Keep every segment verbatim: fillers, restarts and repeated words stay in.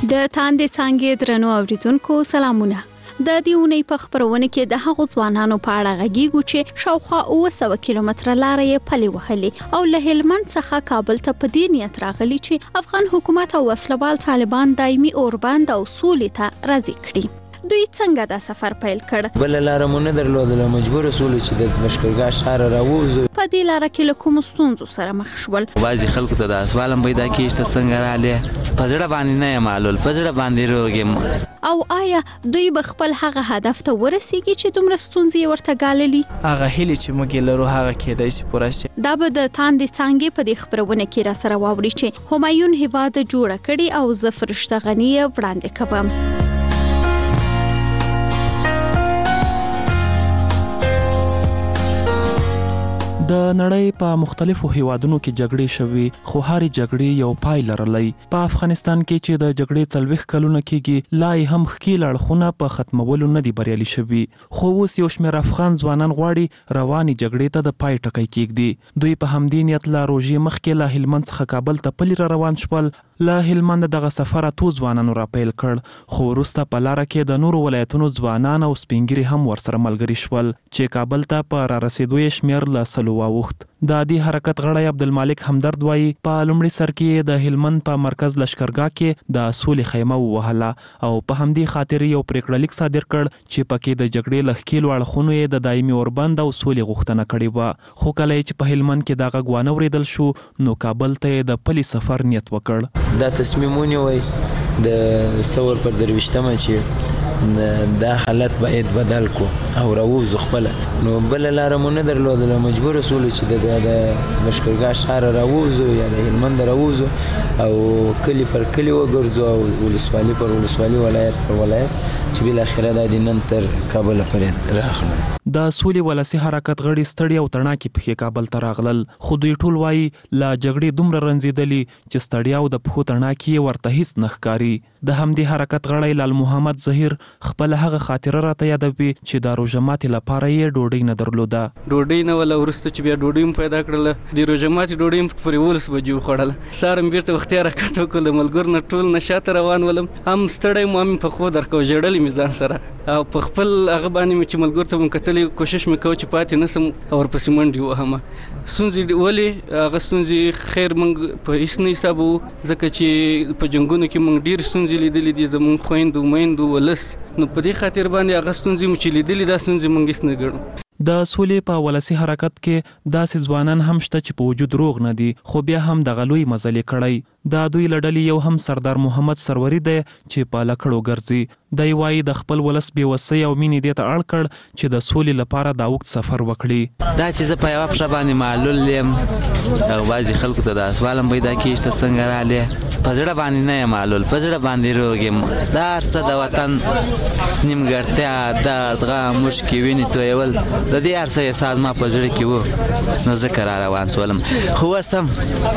د تاندې څانګې درنو اوریدونکو سلامونه. د دې اونۍ په خبرونه کې د هغو ځوانانو په اړه غږیږو چې شاوخوا اوه سوه کیلومتره لاره یې پلي وهلې او له هلمند څخه کابل ته په دې نیت راغلي چې افغان حکومت او وسلوال طالبان دایمي اوربند او سولې ته راضي کړي. دوی څنګه دا سفر پیل کړ؟ بل لاره مو نه درلودله، مجبور شول چې د لښکرګاه ښاره راووځو. په دې لاره کې له کومو ستونزو سره مخ شول؟ بعضې خلکو ته د سوال هم پیدا کېږي ته څنګه رالې، په زړه باندې نه یم معلول، په زړه باندې روغ یم. او آیا دوی به خپل هغه هدف ته ورسیږي چې دومره ستونزې یې ورته ګاللي؟ هغه هیلې چې موږ یې لرو هغه کېدای شي پوره شي. دا به د تاندې څانګې په دې خپرونه کې را سره واوري چې همایون هیباد جوړه کړې او زه فرشته غني یې وړاندې کوم. د نړۍ په مختلفو هیوادونو کې جګړې شوي، خو هرې جګړې یو پای لرلی. په افغانستان کې چې د جګړې څلوېښت کلونه کېږي، لا یې هم ښکېل اړخونه په ختمولو نه دي بریالي شوي. خو اوس یو شمېر افغان ځوانان غواړي روانې جګړې ته د پای ټکی کېږدي. دوی په همدې نیت له روژې مخکې له هلمند څخه کابل ته پلي را روان شول. له هلمند دغه سفر اتو ځوانانو را پیل کړ، خو وروسته په لاره کې د نورو ولایتونو ځوانان او سپین ږیري هم ورسره ملګري شول چې کابل ته په را رسېدو یې شمېر له سلو واوښت. د دې حرکت غړی عبدالمالک همدرد وایي په لومړي سر کې د هلمند په مرکز لښکرګاه کې د سولې خیمه ووهله او په همدې خاطر یو پرېکړه لیک صادر کړ چې پکې د جګړې له ښکېلو اړخونو یې د دایمي اوربند او سولې غوښتنه کړې وه. خو کله چې په هلمند کې دا غږ وانه اورېدل شو، نو کابل ته یې د پلي سفر نیت وکړ. دا تصمیم ونیوی د ثور پر درویشتمه چې دا حالت باید بدل کو او راووځو خپله. نو بله لاره مو نه درلودله، مجبور شولو چې د لښکرګاه ښاره راووځو یا د هلمند راووځو او کلي پر کلي وګرځو او ولسوالي پر ولسوالي، ولایت پر ولایت، چې بالاخره دا د نن تر کابل پورې راغلل. د سولې ولسي حرکت غړي ستړي او تڼاکې پښې کابل ته راغلل، خو دوی ټول وایي له جګړې دومره رنځېدلي چې ستړیا او د پښو تڼاکې یې ورته هیڅ نه ښکاري. د همدې حرکت غړی لال محمد ظهیر خپل هغه خاطره راته یادوي چې د روژه ماتې لپاره یې ډوډۍ نه درلوده. ډوډۍ نه وله، وروسته چې بیا ډوډۍ هم پیدا کړله، د روژه ماتې ډوډۍ هم پر یولس بجې وخوړله. سهار هم بېرته وختي حرکت وکړو، له ملګرو نه ټول نه شاته روان ولم، هم ستړی مو، هم په خو درکو ژړلې مې ځان سره او په خپل هغه باندې مې چې ملګرو ته مې کتلې، کوشش مې کوه چې پاتې نه سم او ورپسې منډې ووهمه. ستونزې ولې هغه ستونزې خیر موږ په هېڅ نه حسابوو، ځکه چې په جنګونو کې موږ ډېرې ستونزې لیدلې دي، زموږ خویندو میندو ولس، نو په دې خاطر باندې هغه ستونزې مو چې لیدلې دا ستونزې موږ هېڅ نه ګڼو. د سولې په ولسي حرکت کې داسې ځوانان هم شته چې په وجود روغ نه دي، خو بیا هم دغه لوی مزلې کړی. دا دوی له ډلې یو هم سردار محمد سروری دی چې په لکړو ګرځي. دی وایي د خپل ولس بېوسۍ او مینې دې ته اړ کړ چې د سولې لپاره دا اوږد سفر وکړي. دا چې زه په یوه پښه باندې معلول یم، او بعضې خلکو ته دا سوال هم پیدا کېږي ته څنګه رالې، په زړه باندې نه یم معلول، په زړه باندې روغ یم. دا هر څه د وطن نیمګړتیا، درد، غم، اوښکې، وینې تویول، د دې هر څه احساس ما په زړه کې و، نو ځکه را روان شولم. خو اوس هم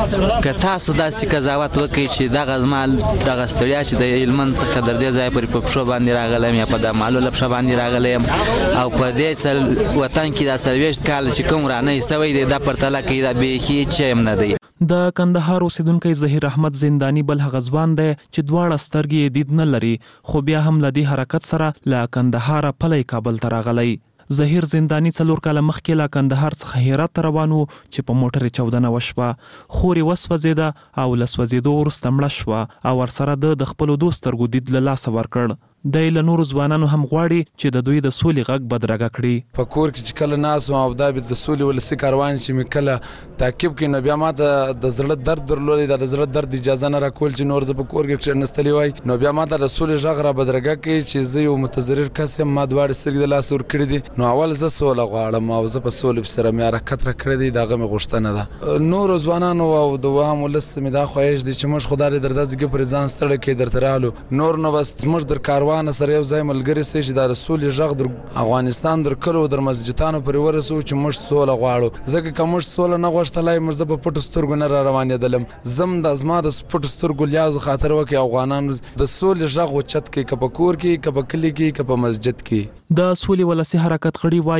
که تاسو داسې قضاوت وکړئ چې دغه زما دغه ستړیا چې د هلمند څخه در دې ځایه پورې په پښو باندې راغلی یم یا په د معلوله پښه باندې راغلی یم، او په دې وطن کې دا څلوېښت کاله چې کوم رانه سوی دی، دا پرتله کوي دا بیخي هېڅ شی هم نه دی. د کندهار اوسیدونکی ظهیر احمد زنداني بل هغه ځوان دی چې دواړه سترګې یې دید نه لري، خو بیا هم له دې حرکت سره له کندهاره پلی کابل ته راغلی. ظهیر زنداني څلور کاله مخکې له کندهار څخه هرات ته روان و چې په موټر یې چاودنه وشوه. خور یې وسوځېده او له سوځېدو وروسته مړه شوه او ورسره ده د خپلو دوو سترګو دید له لاسه ورکړ. دی له نورو ځوانانو هم غواړي چې د دوی د سولې غږ بدرګه کړي. په کور کې چې کله ناست وم او دا د سولې ولسي کاروان چې مې کله تعقیب کړي، نو بیا ما ته د زړه درد درلودی، د زړه درد اجازه نه راکول چې نور زه په کور کې کښېنستلی وای. نو بیا ما ته د سولې غږ را بدرګه کړي چې زه یو متضرر کس یم، ما دواړې سترګې د لاسه ورکړي دي. نو اول زه سوله غواړم او زه په سولې سره مې حرکت راکړی دی، د هغه مې غوښتنه ده. نورو ځوانانو او د وهم ولس مې دا خواهش دی چې موږ خو دا در داسې پرې ځان ستړی کړي درته رالو، نور نو بس موږ در کاروانه سره یو ځای ملګري سي چې د سولې غږ در افغانستان در کلو در مسجدانو پورې ورسو چې موږ سوله غواړو. ځکه که موږ سوله نه غوښتلی، موږ زه په پټو سترګو نه را روانېدلم. زم د زما د پټو سترګو لیاز خاطر وکړي افغانانو د سولې غږ اوچت کړي، که په کور کې، که په کلي کې، که په مسجد کې. د سولې ولسي حرکت غړي وایي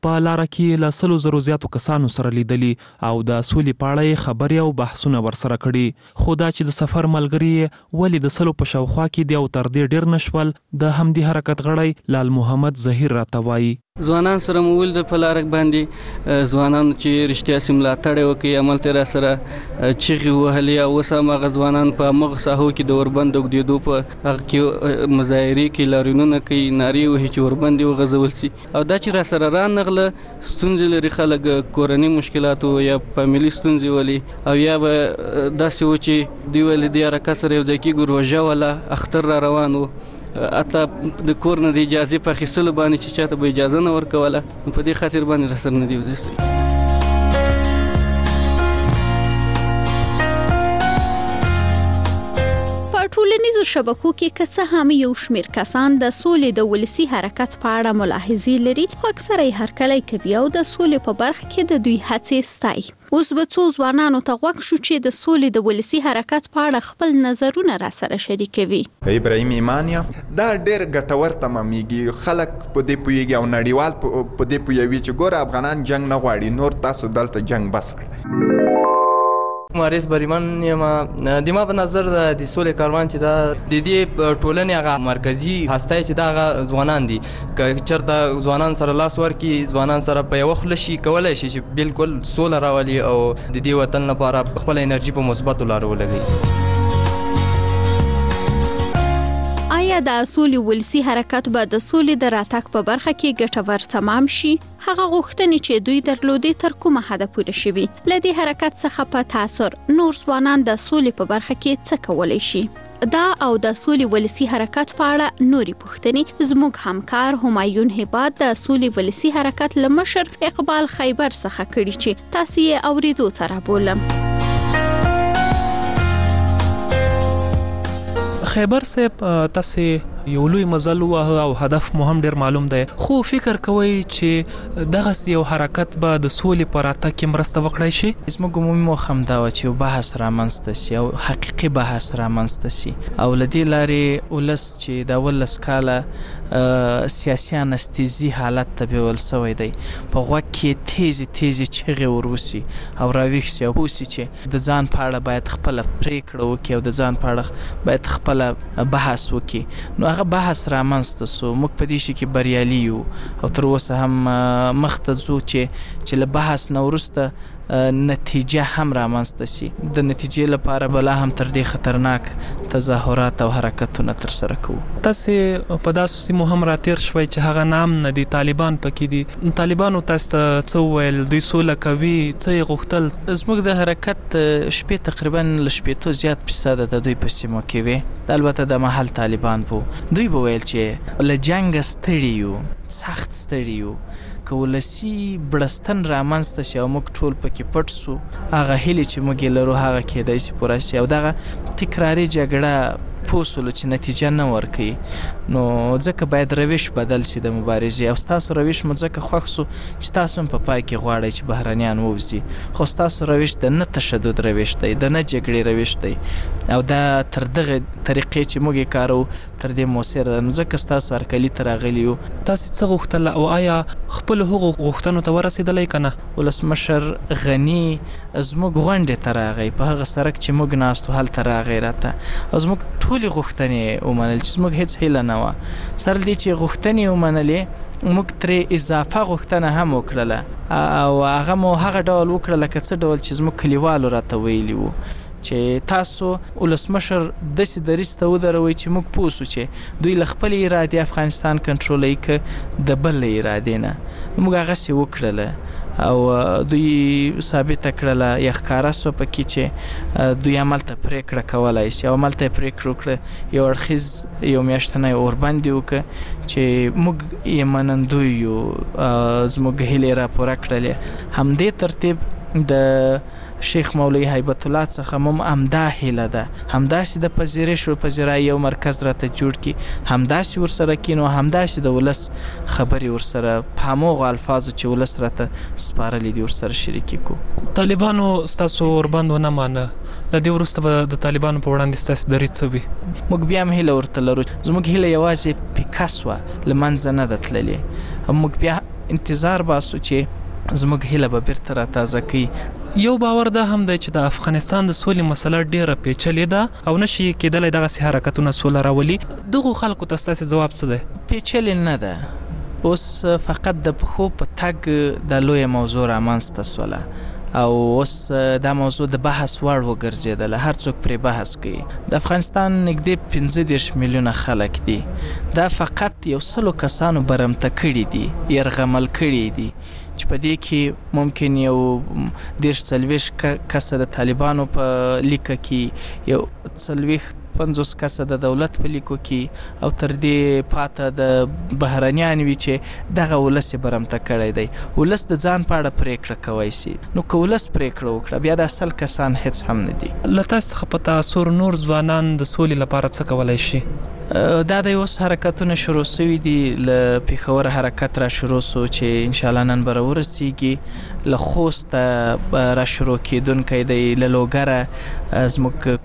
په لاره کې له سلو زرو زیاتو کسانو سره لیدلي او د سولې په اړه خبرې او بحثونه ورسره کړي. خو دا چې د سفر ملګري ولې د سلو په شاوخوا کې دی او تر دې ډېر نشول، د همدې حرکت غړی لال محمد ظهیر راته وایي. ځوانان سره مو ولید په لارک باندې ځوانان چې رښتیا سي ملاتړ وکړي، عملته را سره چغې وهلې او اوس هم هغه ځوانان په همغه ساحو کې د اوربند اوږدېدو په هغه کې مظاهرې کوي، لاریونونه کوي، نارې وهي چې اوربند یې وغځول سي. او دا چې را سره رانغله ستونزې لري خلک، کورني مشکلاتو یا فامیلي ستونزې ولي، او یا به داسې و چې دوی ولې د حرکت سره یو ځای کېږو روژه وله اختر را روان و، حتی د کور نه د اجازې په اخیستلو باندې چې چاته به اجازه نه ورکوله، نو په دې خاطر باندې راسره نه دی وځي سوی. په ټولنیزو شبکو کې که څه هم یو شمېر کسان د سولې د ولسي حرکت په اړه ملاحظې لري، خو اکثره یې هرکلی کوي او د سولې په برخه کې د دوی هڅې ستایي. اوس به څو ځوانانو ته غوږ شو چې د سولې د ولسي حرکت په اړه خپل نظرونه را سره شریکوي. ابراهیم ایمانیا دا ډېر ګټور تمامېږي، خلک په دې پوهېږي او نړیوال په دې پوهوي چې ګوره افغانان جنګ نه غواړي، نور تاسو دلته جنګ بس کړئ. مارس بریمن یم. د ما په نظر د سولې کاروان چې دا د دې ټولنې هغه مرکزي هسته چې دا هغه ځوانان دي، که چېرته ځوانان سره لاس ورکړي، ځوانان سره په یوه خوله شي کولی شي چې بالکل سوله راولي او د دې وطن لپاره خپله انرژي په مثبتو لارو ولګوي. آیا د سولې ولسي حرکت به د سولې د راتګ په برخه کې ګټور تمام شي؟ هغه غوښتنې چې دوی درلودې تر کومه حده پوره شوي؟ له دې حرکت څخه په تاثر نور ځوانان د سولې په برخه کې څه کولی شي؟ دا او د سولې ولسي حرکت په اړه نورې پوښتنې زموږ همکار همایون هبات د سولې ولسي حرکت له مشر اقبال خیبر څخه کړي چې تاسو یې اورېدو ته رابولم. خیبر صاحب، تاسو یو لوی مزل وه او هدف مو هم ډېر معلوم دی، خو فکر کوئ چې دغسې یو حرکت به د سولې په راتګ کې مرسته وکړی شي؟ زموږ عمومي موخه همدا وه چې یو بحث رامنځته سي او حقیقي بحث رامنځته سي، او له دې لارې ولس چې د اولس کاله سیاسي انستیزي حالت ته بیول سوی دی، په غوږ کې تیزې تیزې چغې وروسي او راویښ سي او پوه سي چې د ځان په اړه باید خپله پرېکړه وکړي او د ځان په اړه باید خپله بحث وکړي. نو هغه بحث رامنځته سو، موږ په دې شي کې بریالي یو او تر اوسه هم مخته ځو چې چې له بحث نه وروسته نتیجه هم رامنځته سي. د نتیجې لپاره بلا هم تر دې خطرناک تظاهرات او حرکتونه ترسره کوو. تاسې په داسې سیمو هم راتېر شوئ چې هغه نام نه دي، طالبان پکې دي. طالبانو تاسو ته څه وویل؟ دوی سوله کوي؟ څه یې غوښتل؟ زموږ د حرکت شپې تقریبا له شپېتو زیات فیصده د دوی په سیمو کې وې، البته د محل طالبان بو. دوی به ویل چې له جنګه ستړي یو، سخت ستړي یو، که ولسي بړستن رامنځته شي او موږ ټول پکې پټ سو، هغه هیلې چې موږ یې لرو هغه کیدای شي پوره شي، او دغه تکراري جګړه پوه سولو چې نتیجه نه ورکوي. نو ځکه باید روش بدل شي د مبارزې، او ستاسو روش مو ځکه خوښ سو چې تاسو هم په پای کې غواړئ چې بهرنیان ووځي، خو ستاسو روش د نه تشدد روش دی، د نه جګړې روش دی، او دا تر دغه طریقې چې موږ یې کاروو تر دې مؤثر ده. نو ځکه ستاسو هرکلي ته راغلي یو. تاسې څه غوښتل او آیا خپلو هغو غوښتنو ته ورسېدلی که نه؟ ولسمشر غني زموږ غونډې ته راغی، په هغه سړک چې موږ ناستو هلته راغی راته، او زموږ ټولې غوښتنې ومنل چې زموږ هېڅ هیله نه وه. سره دې چې غوښتنې ومنلې، موږ ترې اضافه غوښتنه هم وکړله، او هغه مو هغه ډول وکړه لکه څه ډول چې زموږ کلیوالو راته ویلي وو چې تاسو ولسمشر داسې دریځ ته ودروئ چې موږ پوه سو چې دوی له خپلې ارادې افغانستان کنټرولوي که د بل له ارادې نه. موږ هغسې وکړله او دوی ثابته کړله یا ښکاره سوه پکې چې دوی هملته پرېکړه کولی شي، او هملته یې پرېکړه وکړه یو اړخیز یو میاشتنی اوربند یې وکړه چې موږ یې منندوی یو، زموږ هیلې را پوره کړلې. همدې ترتیب د شیخ مولوي هیبت الله څخه مم همدا هیله ده، همداسې د پذیرش او پذیرایي یو مرکز راته جوړ کړي، همداسې ورسره کینو، همداسې د ولس خبرې ورسره په هماغو الفاظو چې ولس راته سپارلي دي ورسره شریکې کړو. طالبانو ستاسو اوربند ونه مانه، له دې وروسته به د طالبانو په وړاندې ستاسې دریځ څه وي؟ موږ بیا هم هیله ورته لرو. زموږ هیله یوازې پیکه سوه، له منځه نه ده تللې. موږ بیا انتظار باسو چې زموږ هیله به بیرته را تازه کوي. یو باور دا هم دی چې د افغانستان د سولې مسله ډیره پیچلې ده او نشي کېدلی دغسې حرکتونه سوله راولي. دغو خلکو ته ستاسې ځواب څه دی؟ پیچلې نه ده، اوس فقط د پښو په تګ د لویه موضوع رامنځته سوله او اوس دا موضوع د بحث وړ وګرځېدله، هر څوک پرې بحث کوي. د افغانستان نږدې پنځه دېرش میلیونه خلک دي، دا فقط یو سلو کسانو برمته کړي دي، یرغمل کړي دي چې په دې کې ممکن یو دېرش څلوېښت کسه د طالبانو په لیکه کې، یو څلوېښت پنځوس کسه د دولت په لیکو کې او تر دې پاته د بهرنیان وي چې دغه ولس یې برمته کړی دی. ولس د ځان په اړه پرېکړه کوی سي، نو که ولس پرېکړه وکړه بیا د اصل کسان هېڅ هم نه دي. له تاسو څخه په تاثر نور ځوانان د سولې لپاره څه کولی شي؟ دا د اوس حرکتونه شروع شوي دي، له پېښور حرکت را شروع سو چې انشاءالله نن به راورسیږي، له خوسته را شروع کېدونکی دی، له لوګره زموږ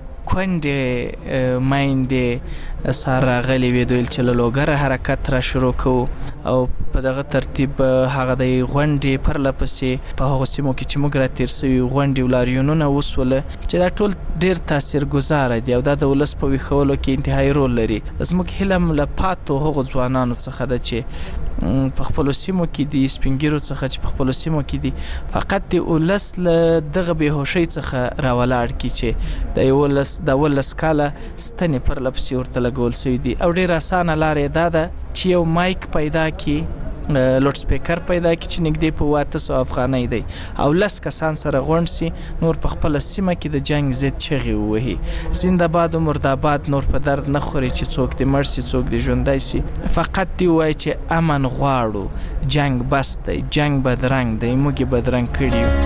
کونډې میندې سهار راغلې وې، دوی چې له لوګره حرکت را شروع کوو او په دغه ترتیب هغه د غونډې پرله پسې په هغو سیمو کې چې موږ را تېر سوي غونډې ولاریونونه وسوله چې دا ټول ډېر تاثیرګذاره دي او دا د ولس په ویښولو کې انتهایي رول لري. زموږ هیله هم له پاتو هغو ځوانانو څخه ده چې په خپلو سیمو کې دي، سپین ږیرو څخه چې په خپلو سیمو کې دي، فقط د ولس له دغه بېهوشۍ څخه راولاړ کړي چې د یولس د ولس کاله ستنې پرله پسې ورته لګول سوي دي او ډېر اسانه لاره یې دا ده چې یو مایک پیدا کړي، لوډ سپیکر پیدا کړي چې نږدې په اووه سوه افغانۍ دی او لس کسان سره غونډ سي، نور په خپله سیمه کې د جنګ ضد چغې ووهي، زنده‌باد و مرداباد، نور په درد نه خوري چې څوک دې مړ سي څوک دې ژوندی سي، فقط دې ووایي چې امن غواړو، جنګ بس دی، جنګ بدرنګ دی، موږ یې بدرنګ کړي یو.